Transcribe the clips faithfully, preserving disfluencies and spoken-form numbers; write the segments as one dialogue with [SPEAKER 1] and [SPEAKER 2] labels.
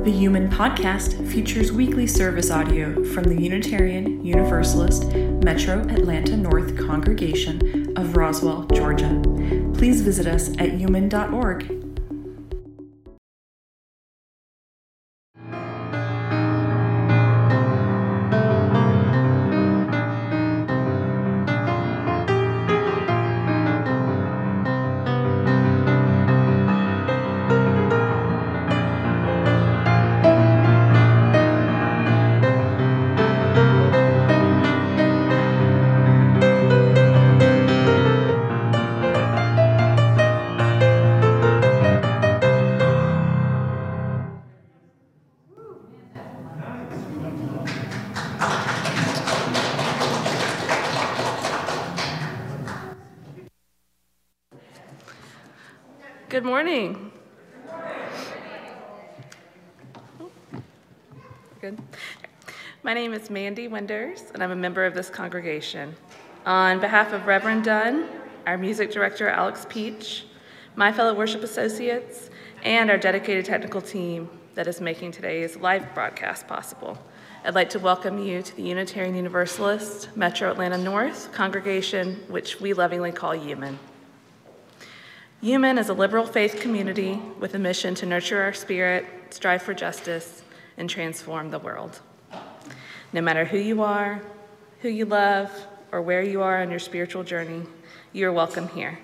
[SPEAKER 1] The Human Podcast features weekly service audio from the Unitarian Universalist Metro Atlanta North Congregation of Roswell, Georgia. Please visit us at human dot org.
[SPEAKER 2] Good morning. Good. My name is Mandy Winders, and I'm a member of this congregation. On behalf of Reverend Dunn, our music director, Alex Peach, my fellow worship associates, and our dedicated technical team that is making today's live broadcast possible, I'd like to welcome you to the Unitarian Universalist Metro Atlanta North congregation, which we lovingly call Human. Human is a liberal faith community with a mission to nurture our spirit, strive for justice, and transform the world. No matter who you are, who you love, or where you are on your spiritual journey, you are welcome here.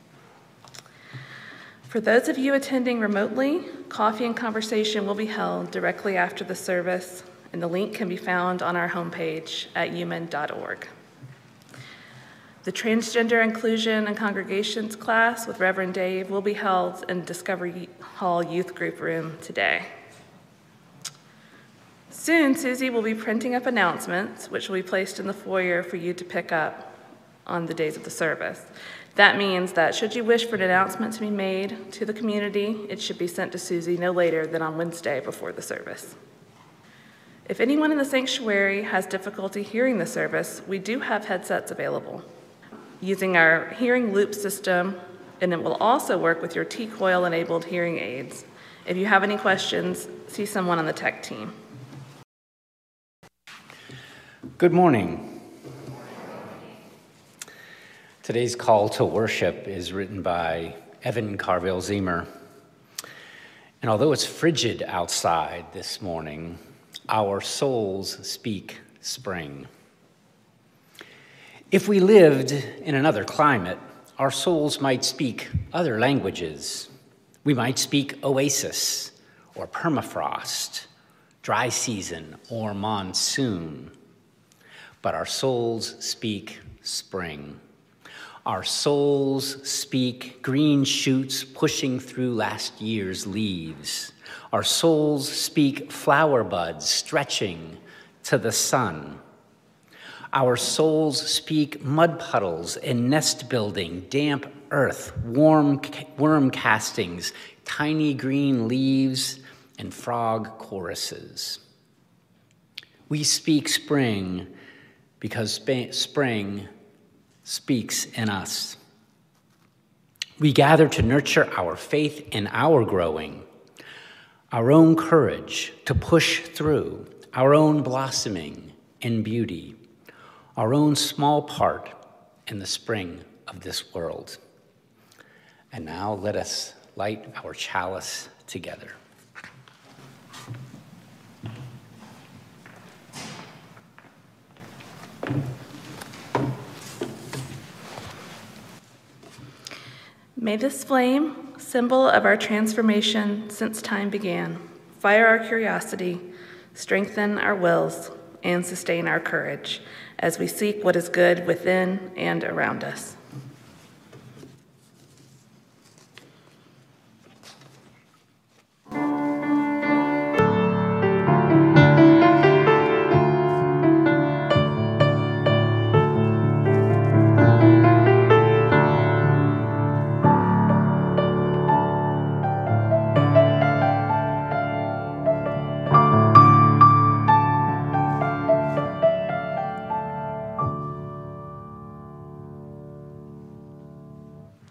[SPEAKER 2] For those of you attending remotely, coffee and conversation will be held directly after the service, and the link can be found on our homepage at human dot org. The Transgender Inclusion and Congregations class with Reverend Dave will be held in Discovery Hall Youth Group Room today. Soon, Susie will be printing up announcements, which will be placed in the foyer for you to pick up on the days of the service. That means that should you wish for an announcement to be made to the community, it should be sent to Susie no later than on Wednesday before the service. If anyone in the sanctuary has difficulty hearing the service, we do have headsets available using our hearing loop system, and it will also work with your T-coil enabled hearing aids. If you have any questions, see someone on the tech team.
[SPEAKER 3] Good morning. Today's call to worship is written by Evan Carville-Zemer. And although it's frigid outside this morning, our souls speak spring. If we lived in another climate, our souls might speak other languages. We might speak oasis or permafrost, dry season or monsoon. But our souls speak spring. Our souls speak green shoots pushing through last year's leaves. Our souls speak flower buds stretching to the sun. Our souls speak mud puddles and nest building, damp earth, warm worm castings, tiny green leaves, and frog choruses. We speak spring because sp- spring speaks in us. We gather to nurture our faith in our growing, our own courage to push through, our own blossoming in beauty, our own small part in the spring of this world. And now let us light our chalice together.
[SPEAKER 2] May this flame, symbol of our transformation since time began, fire our curiosity, strengthen our wills, and sustain our courage as we seek what is good within and around us.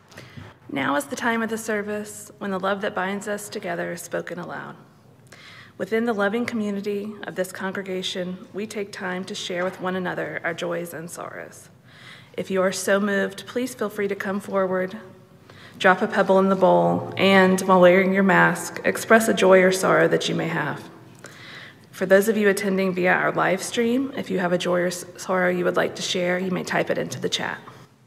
[SPEAKER 2] Now is the time of the service when the love that binds us together is spoken aloud. Within the loving community of this congregation, we take time to share with one another our joys and sorrows. If you are so moved, please feel free to come forward, drop a pebble in the bowl, and while wearing your mask, express a joy or sorrow that you may have. For those of you attending via our live stream, if you have a joy or sorrow you would like to share, you may type it into the chat.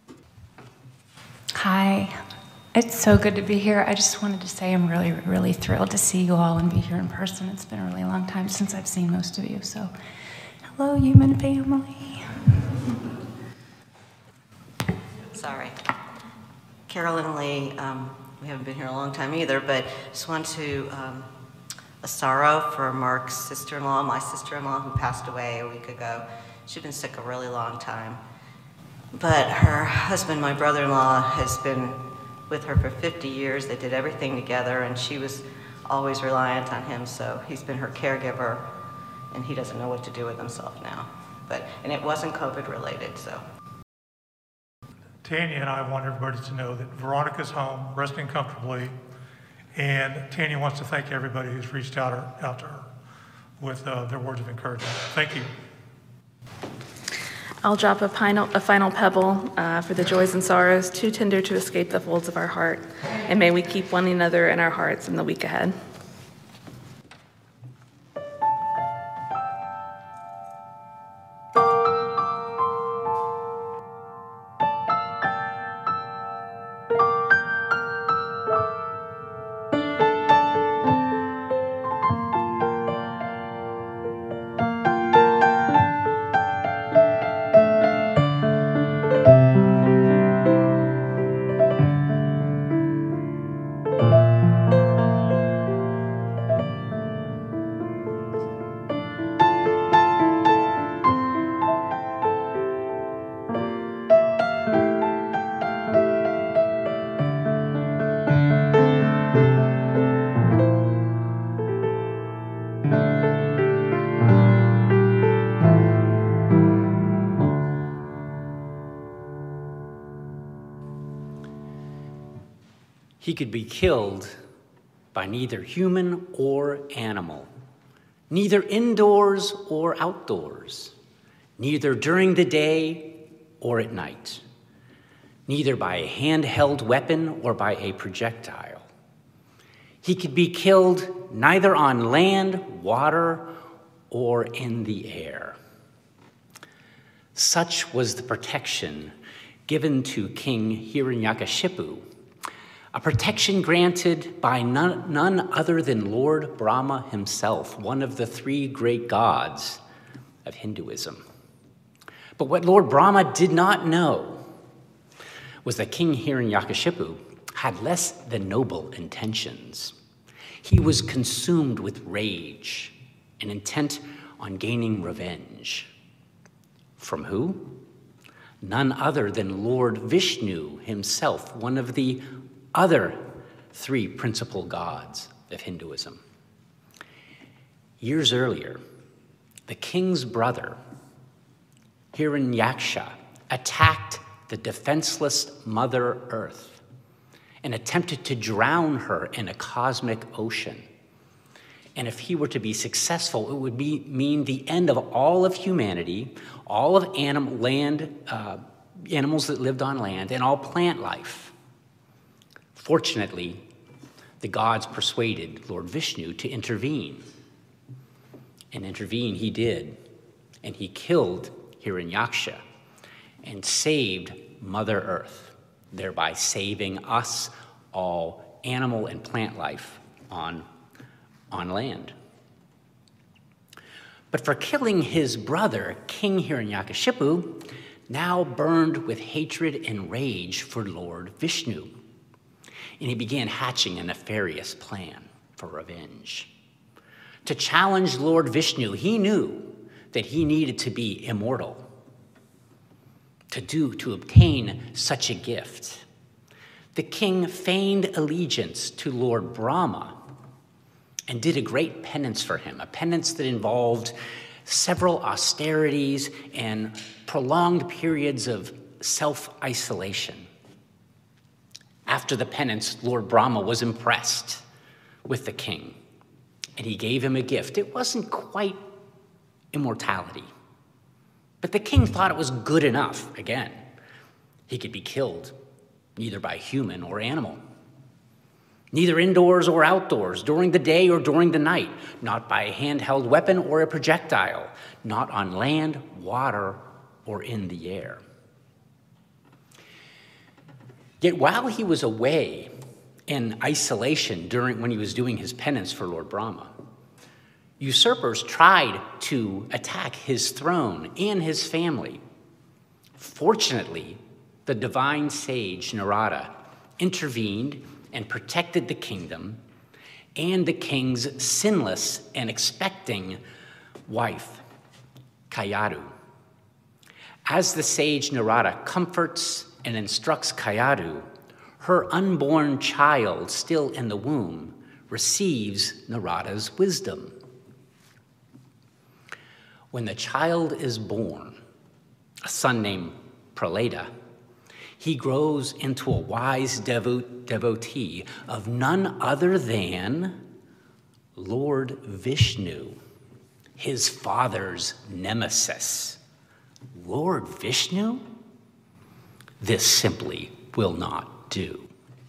[SPEAKER 4] Hi, it's so good to be here. I just wanted to say I'm really, really thrilled to see you all and be here in person. It's been a really long time since I've seen most of you, so hello, human family.
[SPEAKER 5] Sorry. Carolyn Lee, um, we haven't been here a long time either, but just want to, um, a sorrow for Mark's sister-in-law, my sister-in-law who passed away a week ago. She'd been sick a really long time. But her husband, my brother-in-law, has been with her for fifty years. They did everything together, and she was always reliant on him, so he's been her caregiver, and he doesn't know what to do with himself now. But, and it wasn't COVID related, so.
[SPEAKER 6] Tanya and I want everybody to know that Veronica's home, resting comfortably, and Tanya wants to thank everybody who's reached out, her, out to her with uh, their words of encouragement. Thank you.
[SPEAKER 2] I'll drop a final, a final pebble uh, for the joys and sorrows, too tender to escape the folds of our heart, and may we keep one another in our hearts in the week ahead.
[SPEAKER 3] He could be killed by neither human or animal, neither indoors or outdoors, neither during the day or at night, neither by a handheld weapon or by a projectile. He could be killed neither on land, water, or in the air. Such was the protection given to King Hiranyakashipu, a protection granted by none, none other than Lord Brahma himself, one of the three great gods of Hinduism. But what Lord Brahma did not know was that King Hiranyakashipu had less than noble intentions. He was consumed with rage and intent on gaining revenge. From who? None other than Lord Vishnu himself, one of the other three principal gods of Hinduism. Years earlier, the king's brother, Hiranyaksha, attacked the defenseless Mother Earth and attempted to drown her in a cosmic ocean. And if he were to be successful, it would be, mean the end of all of humanity, all of anim, land, uh, animals that lived on land, and all plant life. Fortunately, the gods persuaded Lord Vishnu to intervene. And intervene he did. And he killed Hiranyaksha and saved Mother Earth, thereby saving us, all animal and plant life on, on land. But for killing his brother, King Hiranyakashipu now burned with hatred and rage for Lord Vishnu. And he began hatching a nefarious plan for revenge. To challenge Lord Vishnu, he knew that he needed to be immortal. To do, to obtain such a gift, the king feigned allegiance to Lord Brahma and did a great penance for him, a penance that involved several austerities and prolonged periods of self-isolation. After the penance, Lord Brahma was impressed with the king, and he gave him a gift. It wasn't quite immortality, but the king thought it was good enough. Again, he could be killed, neither by human or animal, neither indoors or outdoors, during the day or during the night, not by a handheld weapon or a projectile, not on land, water, or in the air. Yet while he was away in isolation during when he was doing his penance for Lord Brahma, usurpers tried to attack his throne and his family. Fortunately, the divine sage Narada intervened and protected the kingdom and the king's sinless and expecting wife, Kayadu. As the sage Narada comforts and instructs Kayadu, her unborn child still in the womb receives Narada's wisdom. When the child is born, a son named Prahlada, he grows into a wise devo- devotee of none other than Lord Vishnu, his father's nemesis. Lord Vishnu? This simply will not do.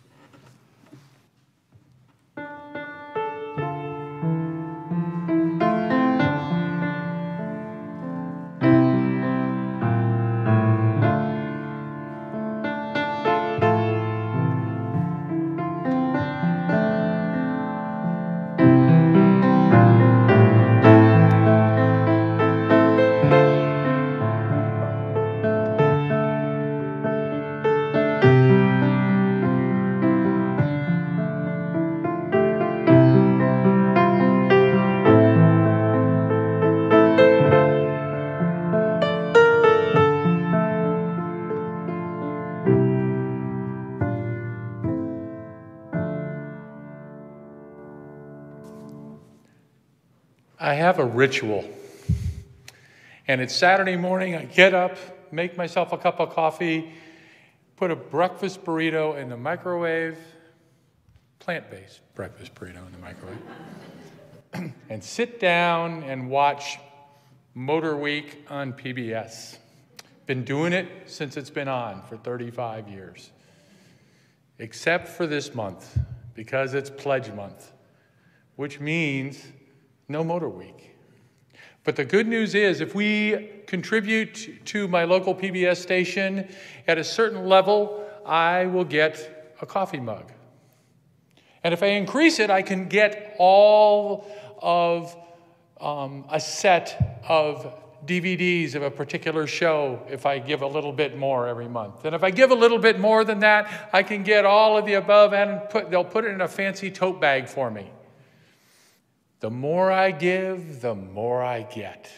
[SPEAKER 7] I have a ritual, and it's Saturday morning. I get up, make myself a cup of coffee, put a breakfast burrito in the microwave, plant-based breakfast burrito in the microwave, and sit down and watch Motor Week on P B S. Been doing it since it's been on for thirty-five years, except for this month, because it's Pledge Month, which means no Motor Week. But the good news is, if we contribute to my local P B S station at a certain level, I will get a coffee mug. And if I increase it, I can get all of um, a set of D V Ds of a particular show if I give a little bit more every month. And if I give a little bit more than that, I can get all of the above, and put, they'll put it in a fancy tote bag for me. The more I give, the more I get.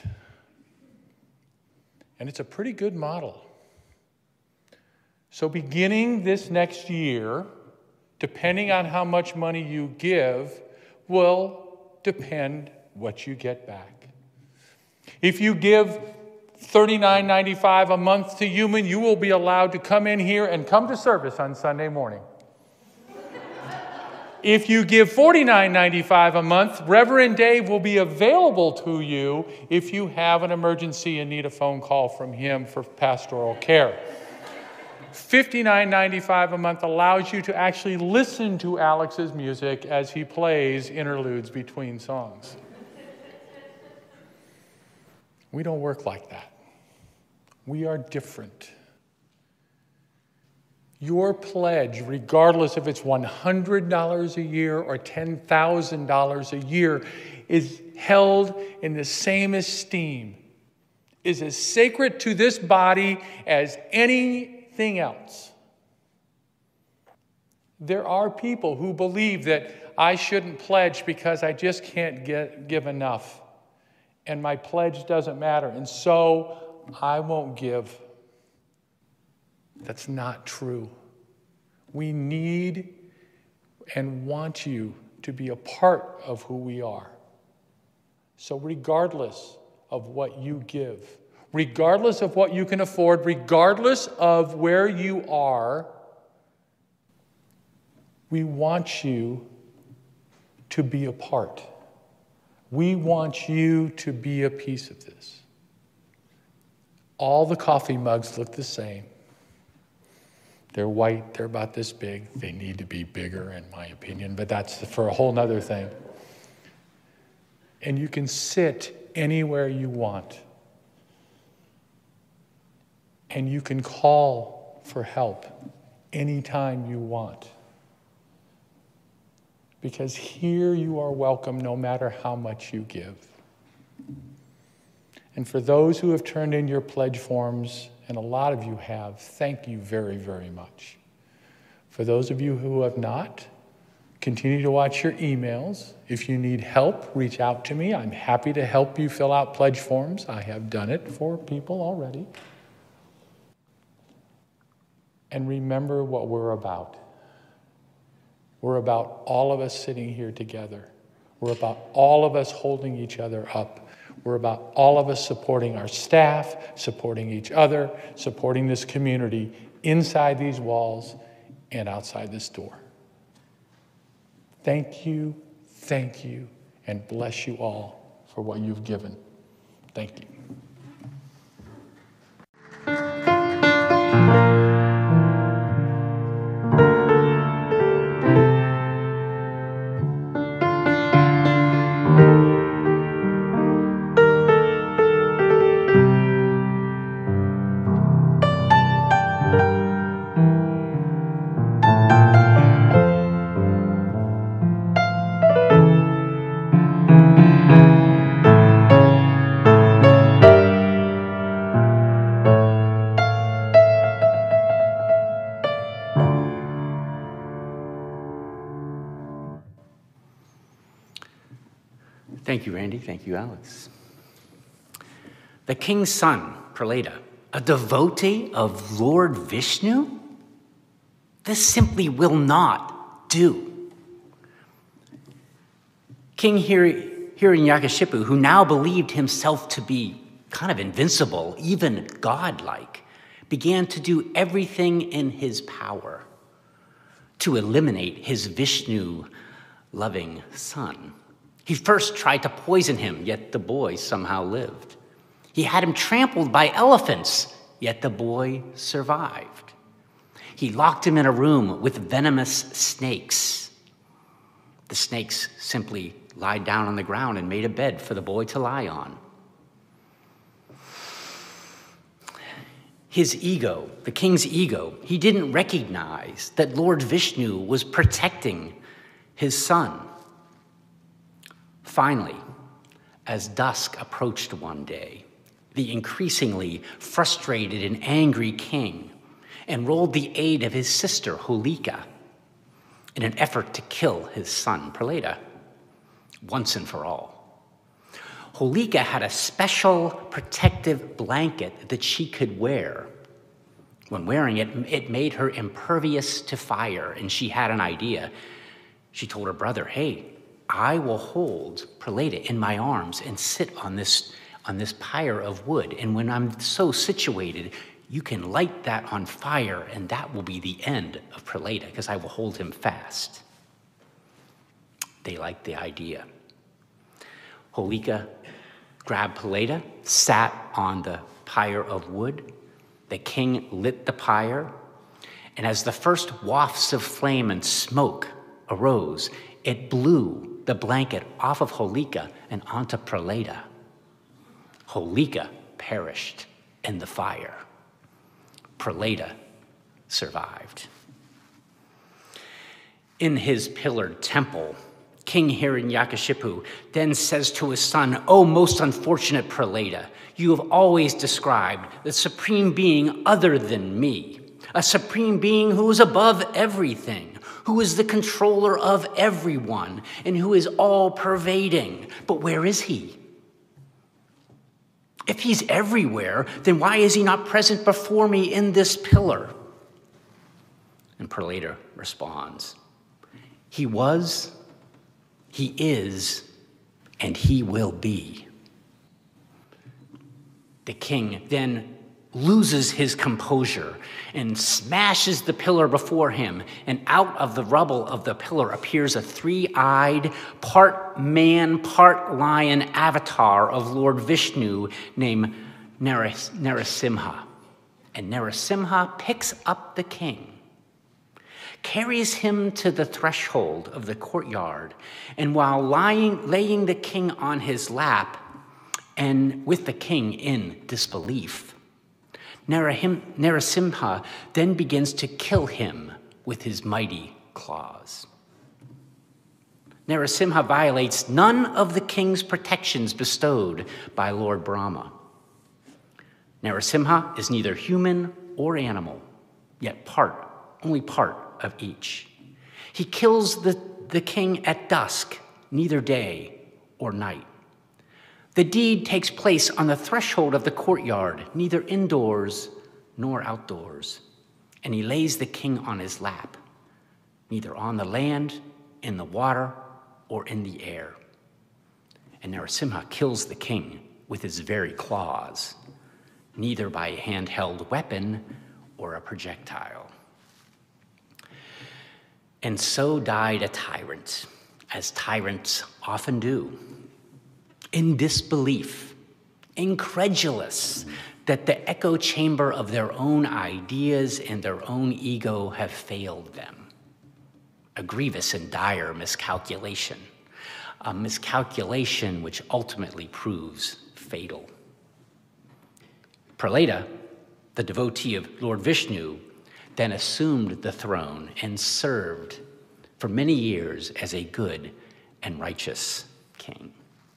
[SPEAKER 7] And it's a pretty good model. So beginning this next year, depending on how much money you give, will depend what you get back. If you give thirty-nine ninety-five a month to Human, you will be allowed to come in here and come to service on Sunday morning. If you give forty-nine ninety-five a month, Reverend Dave will be available to you if you have an emergency and need a phone call from him for pastoral care. fifty-nine ninety-five a month allows you to actually listen to Alex's music as he plays interludes between songs. We don't work like that. We are different. Your pledge, regardless if it's one hundred dollars a year or ten thousand dollars a year, is held in the same esteem, is as sacred to this body as anything else. There are people who believe that I shouldn't pledge because I just can't get, give enough, and my pledge doesn't matter, and so I won't give. That's not true. We need and want you to be a part of who we are. So regardless of what you give, regardless of what you can afford, regardless of where you are, we want you to be a part. We want you to be a piece of this. All the coffee mugs look the same. They're white, they're about this big. They need to be bigger, in my opinion, but that's for a whole nother thing. And you can sit anywhere you want. And you can call for help anytime you want. Because here you are welcome no matter how much you give. And for those who have turned in your pledge forms, and a lot of you have, thank you very, very much. For those of you who have not, continue to watch your emails. If you need help, reach out to me. I'm happy to help you fill out pledge forms. I have done it for people already. And remember what we're about. We're about all of us sitting here together. We're about all of us holding each other up. We're about all of us supporting our staff, supporting each other, supporting this community inside these walls and outside this door. Thank you, thank you, and bless you all for what you've given. Thank you.
[SPEAKER 3] Thank you, Randy. Thank you, Alex. The king's son, Praleda, a devotee of Lord Vishnu? This simply will not do. King Hiranyakashipu, who now believed himself to be kind of invincible, even godlike, began to do everything in his power to eliminate his Vishnu-loving son. He first tried to poison him, yet the boy somehow lived. He had him trampled by elephants, yet the boy survived. He locked him in a room with venomous snakes. The snakes simply lied down on the ground and made a bed for the boy to lie on. His ego, the king's ego, he didn't recognize that Lord Vishnu was protecting his son. Finally, as dusk approached one day, the increasingly frustrated and angry king enrolled the aid of his sister Holika in an effort to kill his son Praleda once and for all. Holika had a special protective blanket that she could wear. When wearing it, it made her impervious to fire, and she had an idea. She told her brother, hey, I will hold Praleda in my arms and sit on this, on this pyre of wood. And when I'm so situated, you can light that on fire, and that will be the end of Praleda, because I will hold him fast. They liked the idea. Holika grabbed Praleda, sat on the pyre of wood. The king lit the pyre, and as the first wafts of flame and smoke arose, it blew the blanket off of Holika and onto Praleda. Holika perished in the fire. Praleda survived. In his pillared temple, King Hiranyakashipu then says to his son, "O most unfortunate Praleda, you have always described the supreme being other than me, a supreme being who is above everything, who is the controller of everyone, and who is all-pervading. But where is he? If he's everywhere, then why is he not present before me in this pillar?" And Praleda responds, "He was, he is, and he will be." The king then loses his composure and smashes the pillar before him, and out of the rubble of the pillar appears a three-eyed, part man, part lion avatar of Lord Vishnu named Naras- Narasimha. And Narasimha picks up the king, carries him to the threshold of the courtyard, and while lying, laying the king on his lap, and with the king in disbelief, Narahim, Narasimha then begins to kill him with his mighty claws. Narasimha violates none of the king's protections bestowed by Lord Brahma. Narasimha is neither human or animal, yet part, only part of each. He kills the, the king at dusk, neither day or night. The deed takes place on the threshold of the courtyard, neither indoors nor outdoors. And he lays the king on his lap, neither on the land, in the water, or in the air. And Narasimha kills the king with his very claws, neither by a handheld weapon or a projectile. And so died a tyrant, as tyrants often do, in disbelief, incredulous that the echo chamber of their own ideas and their own ego have failed them. A grievous and dire miscalculation, a miscalculation which ultimately proves fatal. Prahlada, the devotee of Lord Vishnu, then assumed the throne and served for many years as a good and righteous king.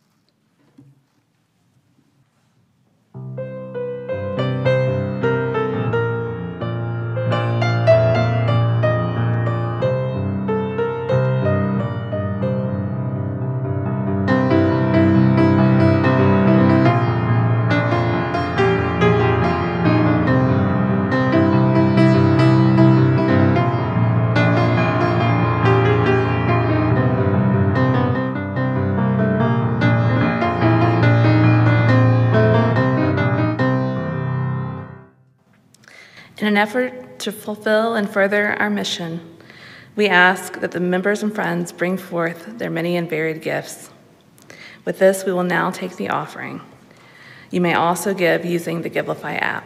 [SPEAKER 2] In an effort to fulfill and further our mission, we ask that the members and friends bring forth their many and varied gifts. With this, we will now take the offering. You may also give using the Givelify app.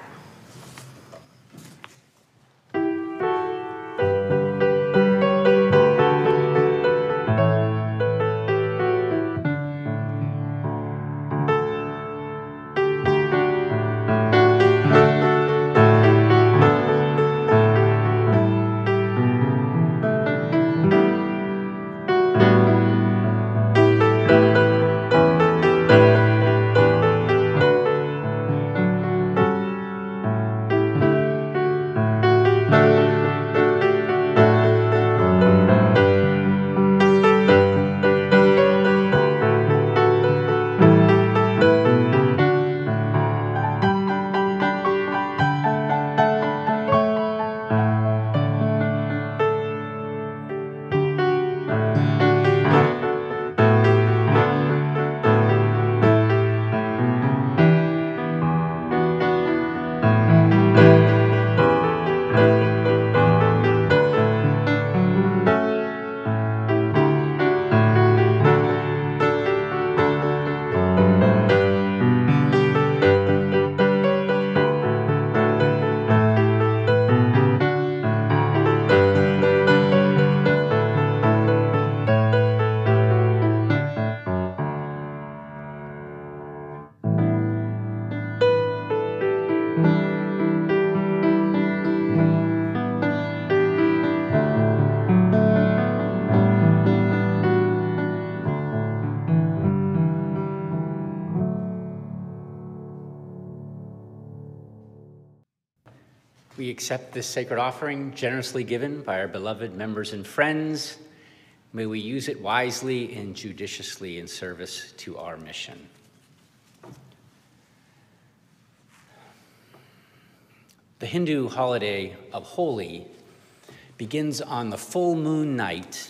[SPEAKER 3] We accept this sacred offering generously given by our beloved members and friends. May we use it wisely and judiciously in service to our mission. The Hindu holiday of Holi begins on the full moon night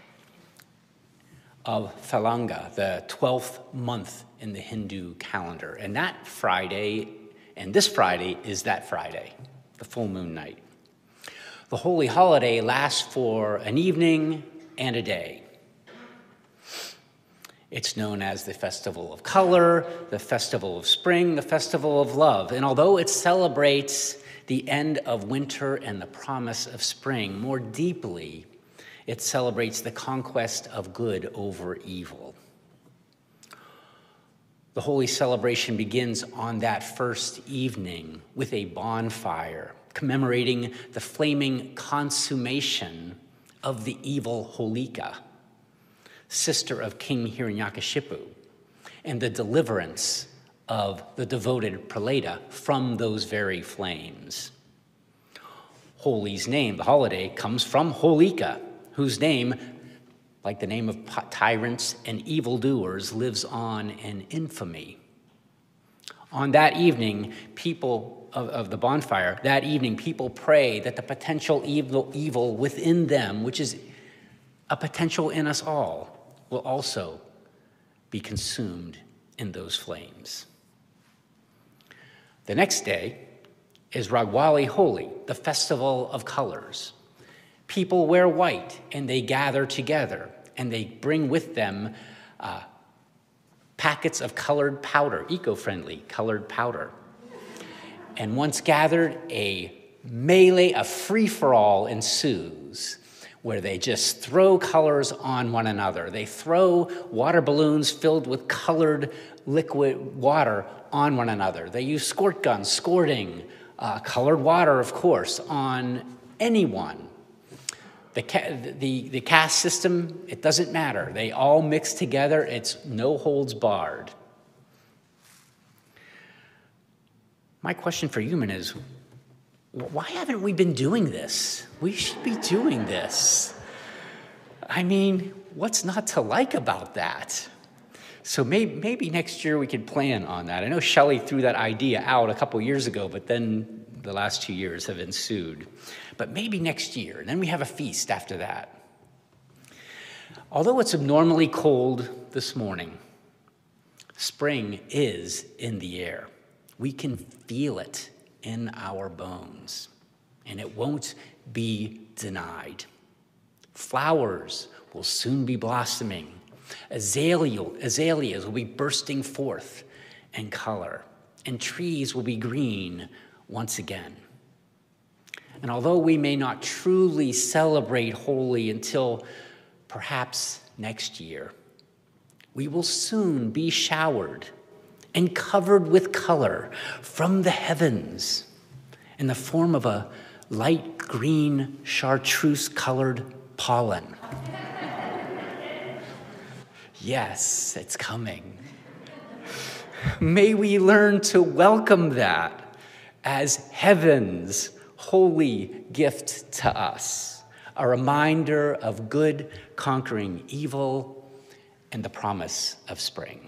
[SPEAKER 3] of Phalanga, the twelfth month in the Hindu calendar. And that Friday And this Friday is that Friday, the full moon night. The holy holiday lasts for an evening and a day. It's known as the Festival of Color, the Festival of Spring, the Festival of Love. And although it celebrates the end of winter and the promise of spring, more deeply, it celebrates the conquest of good over evil. The holy celebration begins on that first evening with a bonfire, commemorating the flaming consummation of the evil Holika, sister of King Hiranyakashipu, and the deliverance of the devoted Pralada from those very flames. Holi's name, the holiday, comes from Holika, whose name, like the name of tyrants and evildoers, lives on in infamy. On that evening, people of, of the bonfire, that evening, people pray that the potential evil, evil within them, which is a potential in us all, will also be consumed in those flames. The next day is Ragwali Holi, the Festival of Colors. People wear white and they gather together and they bring with them uh, packets of colored powder, eco-friendly colored powder. And once gathered, a melee, a free-for-all ensues, where they just throw colors on one another. They throw water balloons filled with colored liquid water on one another. They use squirt guns, squirting uh, colored water, of course, on anyone. The, ca- the, the caste system, it doesn't matter. They all mix together. It's no holds barred. My question for Human is, why haven't we been doing this? We should be doing this. I mean, what's not to like about that? So maybe, maybe next year we could plan on that. I know Shelley threw that idea out a couple years ago, but then the last two years have ensued. But maybe next year, and then we have a feast after that. Although it's abnormally cold this morning, spring is in the air. We can feel it in our bones, and it won't be denied. Flowers will soon be blossoming. Azalea, azaleas will be bursting forth in color, and trees will be green once again. And although we may not truly celebrate Holi until perhaps next year, we will soon be showered and covered with color from the heavens in the form of a light green chartreuse-colored pollen. Yes, it's coming. May we learn to welcome that as heaven's holy gift to us, a reminder of good conquering evil and the promise of spring.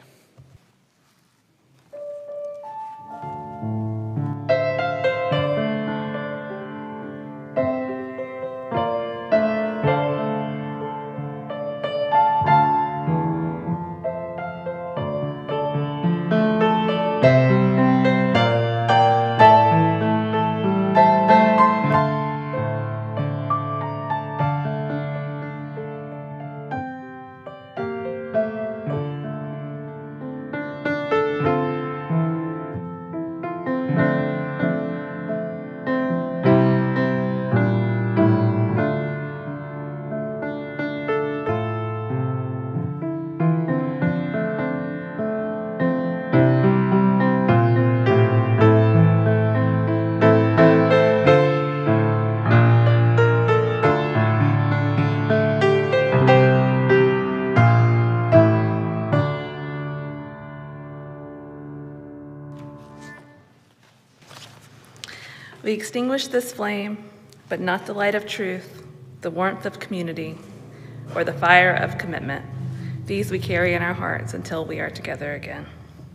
[SPEAKER 2] We extinguish this flame, but not the light of truth, the warmth of community, or the fire of commitment. These we carry in our hearts until we are together again.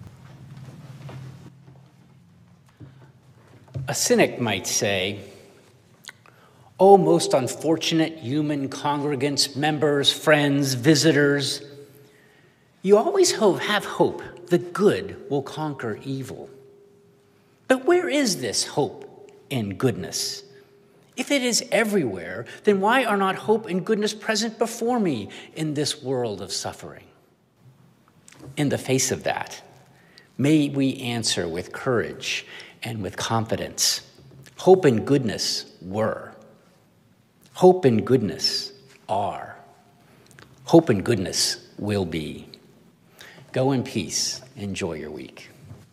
[SPEAKER 3] A cynic might say, "Oh, most unfortunate human congregants, members, friends, visitors, you always hope, have hope that good will conquer evil. But where is this hope and goodness? If it is everywhere, then why are not hope and goodness present before me in this world of suffering? In the face of that, may we answer with courage and with confidence. Hope and goodness were. Hope and goodness are. Hope and goodness will be. Go in peace. Enjoy your week.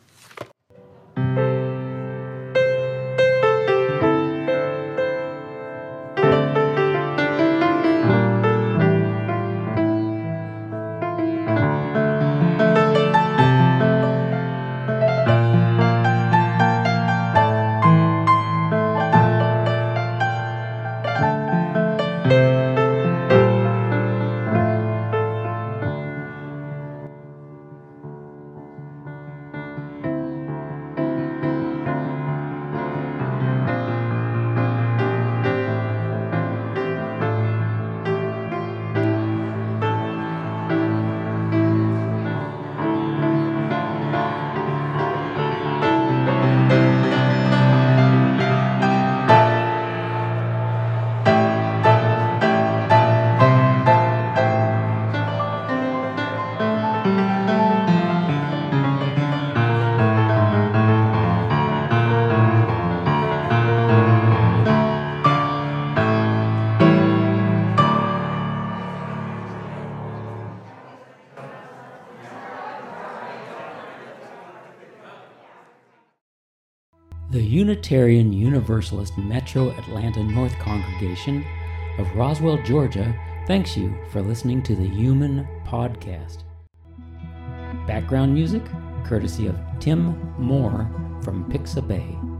[SPEAKER 8] The Unitarian Universalist Metro Atlanta North Congregation of Roswell, Georgia, thanks you for listening to the Human Podcast. Background music, courtesy of Tim Moore from Pixabay.